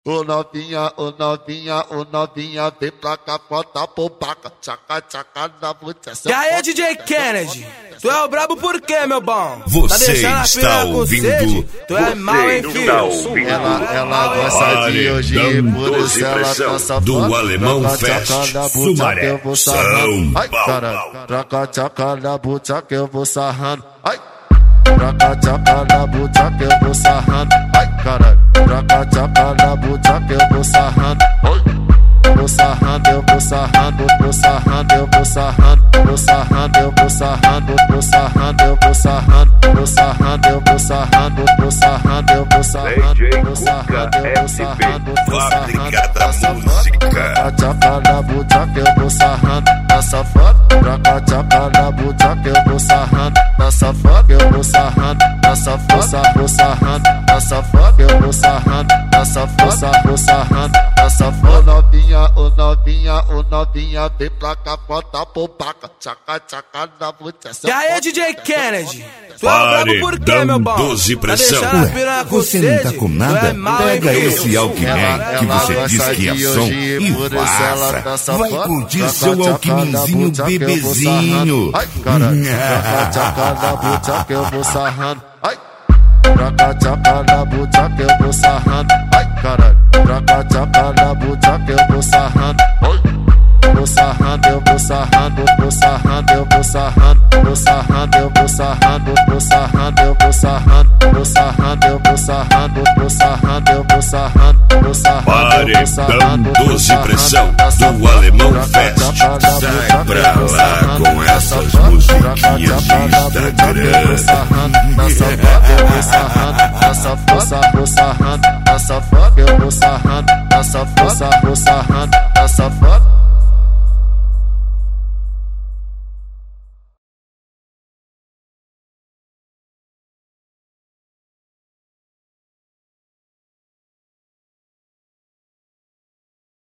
Ô novinha, vem pra cá, bota a popaca, tchaca, tchaca na bunda. E aí, DJ Kennedy, tu é o brabo por quê, meu bom? Você está ouvindo? Tu é mal, hein, filho? Ela gosta de hoje, por isso ela tá safada. Do Alemão Fest, Sumaré, São Ai, Paulo. caralho, traca, tchaca na bunda que eu vou sarrando. Ai, traca, tchaca na bunda que eu vou sarrando. Ai, caralho, traca, tchaca na bunda que eu vou sarrando. Vou sarrando, eu vou sarrando, vou sarrando, eu vou sarrando, vou sarrando, eu vou sarrando, vou sarrando, eu vou sarrando, vou sarrando, eu vou sarrando, vou sarrando, eu vou sarrando, vou sarrando, eu vou sarrando, Fábrica da música. tchaca na bunda que eu vou sarrando, tá safado, traca, tchaca na bunda que eu vou sarrando, tá safado, eu vou sarrando, tá safado, vou sarrando, tá safado, eu vou sarrando, tá safado, vou sarrando, tá safado. Ô novinha, vem pra cá, bota a popaca, tchaca, tchaca na bunda. E aí, DJ Kennedy, tu é o brabo por quê, meu bom? 12 pressão. Ué, Você não tá com nada? Pega esse Alckmin que você diz que é som e vaza. Vai curtir seu Alckminzinho bebezinho. Ai, caralho, tchaca, tchaca na bunda que eu vou sarrando. Ai, traca, tchaca na bunda que eu vou sarrando. Ai, caralho, traca, tchaca na bunda que eu vou sarrando. Vou sarrando, eu vou sarrando, vou sarrando, eu vou sarrando, vou sarrando, eu vou sarrando, vou sarrando, eu vou sarrando, vou sarrando, eu vou sarrando, vou sarrando, eu vou sarrando, vou sarrando, eu vou sarrando. Paredão 12 pressão do Alemão Fest. Sai pra lá com essas musiquinhas de Instagram. Vou sarrando, eu vou sarrando, tá safado, vou sarrando, tá safado, eu vou sarrando, tá safado, vou sarrando, tá safado.